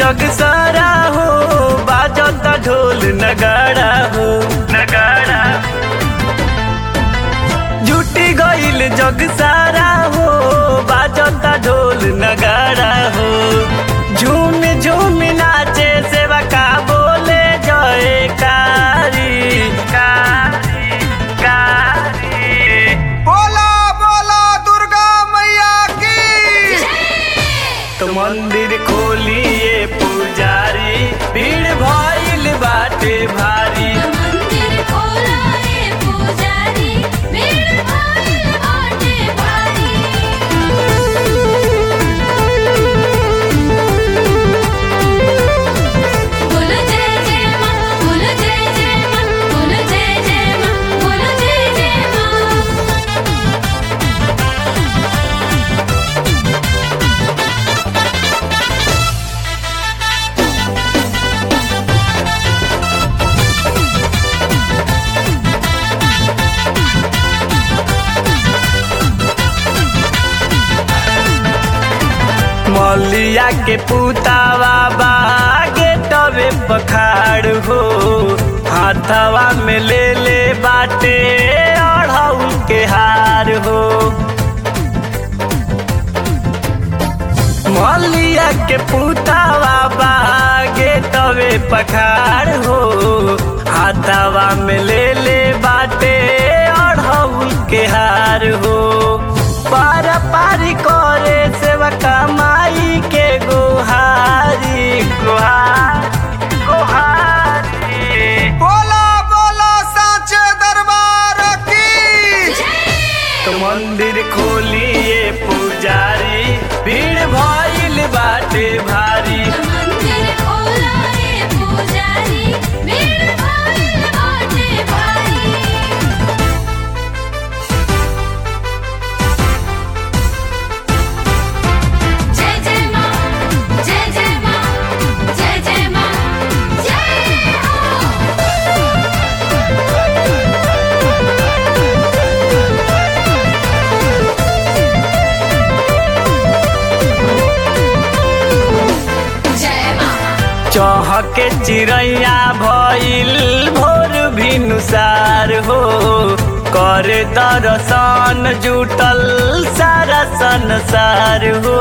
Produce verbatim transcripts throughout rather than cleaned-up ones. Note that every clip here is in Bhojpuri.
जग सारा हो, बाजता ढोल नगाड़ा हो नगाड़ा। जुटी गईल जग सारा हो, बाजता ढोल नगाड़ा हो। झूम झूम नाचे सेवा का बोले जयकारी कारी कारी। बोला बोला दुर्गा मैया की। तो मंदिर खोलिए पुजारी, भीड़ भइल बाटे भारी। मंदिर खोलाए पुजारी, भीड़ भइल बाटे भारी। बोल जय जय मां, बोल जय जय मां, बोल जय जय मां, बोल जय जय मां। मौलिया के पुतावा बागे तवे पखाड़ हो। हाथवा में ले ले बाटे अढ़ौल के हार हो। मौलिया के पुतावा बागे तवे पखाड़ हो। हाथवा में ले ले बाटे अढ़ौल के हार हो। पार पारी करे सेवा कमाई के गोहारी गोहारी गोहारी। बोला बोला साचे दरबार की। तो मंदिर खोलिए पुजारी, भीड़ भइल बाटे भारी। मंदिर खोलाए पुजारी, भीड़ भइल बाटे भारी। जय जय मां, जय जय मां, जय जय मां, जय हो। जय मां। चहके चिड़ैया भइल भोर भिनुसार हो। करे दर्शन जुटल सारा संसार हो।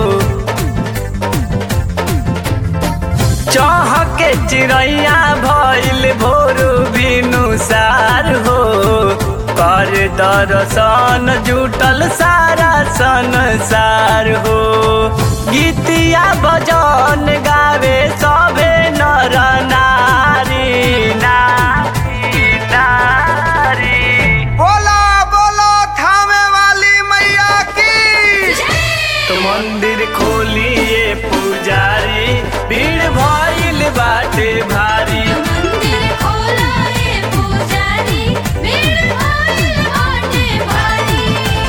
चहके चिड़ैया भइल भोर भिनुसार हो। करे दर्शन जुटल सारा संसार हो। गीतिया बजन गावे सभे नर नारी नारी नारी। बोला बोला थामे वाली मैया की। तो मंदिर खोलिए पुजारी, भीड़ भइल बाटे भारी। मंदिर खोलाए पुजारी, भीड़ भइल बाटे भारी।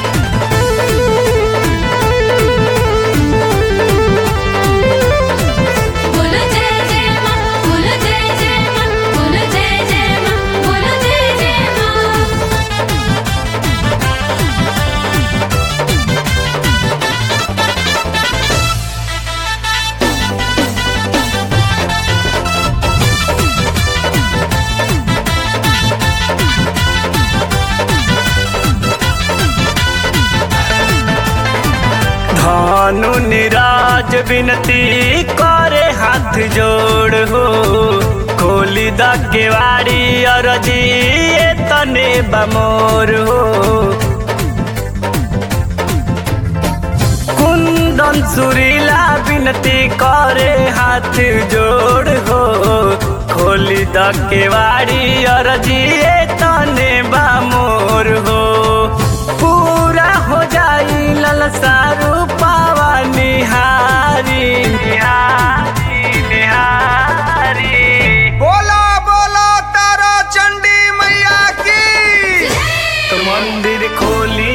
बोल जय जय मां, बोल जय जय मां, बोल जय जय मां, बोल जय जय मां। धनु निराज विनती करे हाथ जोड़ हो। खोली द केवाड़ी अरजी तने बमोर हो। कुंदन सुरीला विनती करे हाथ जोड़ हो। खोली द केवाड़ी अरजी तने बमोर हो। पूरा हो जाई ललसा रूपावा निहारी निहारी निहारी। बोला बोला तारा चंडी मैया की। तो मंदिर खोली